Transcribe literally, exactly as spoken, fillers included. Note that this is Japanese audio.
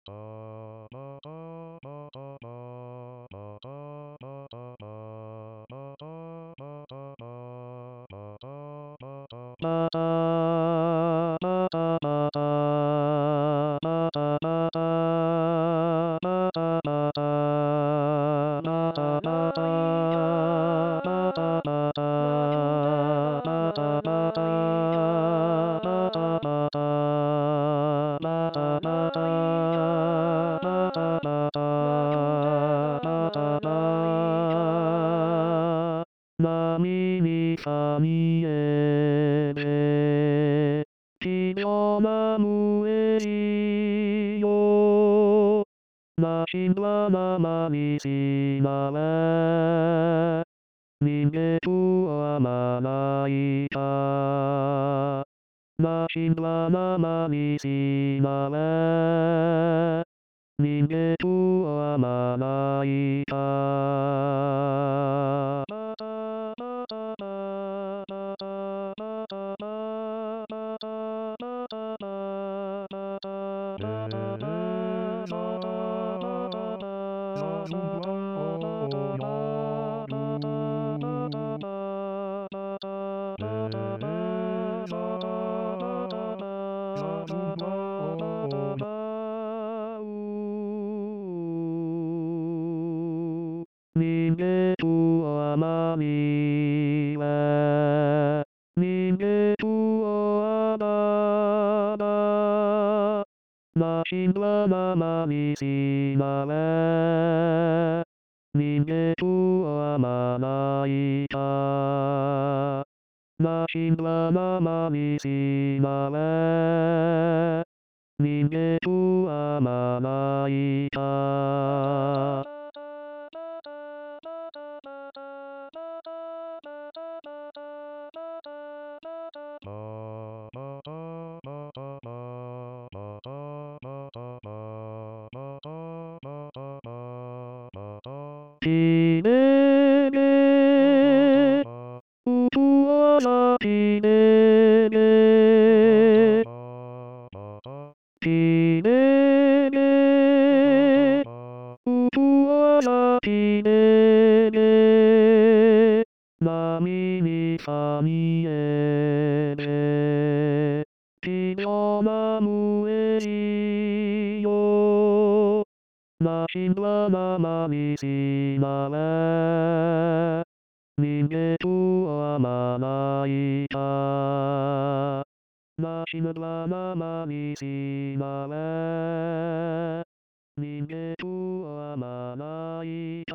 波にさみえで地上なむえじよなしはままにしまわ人間とはまないかなしはままにしまわ人間とはまないか人間とはまには人間とはまだなしはままにしまわ人間とはまないかなしはままにしまわ人間とはまないかしめげうとはさしめげしめげうとはさしめげ波にさみえで地上なむえじよなしはままにしまわ人間とはまないかなしはままにしまわ人間とはまない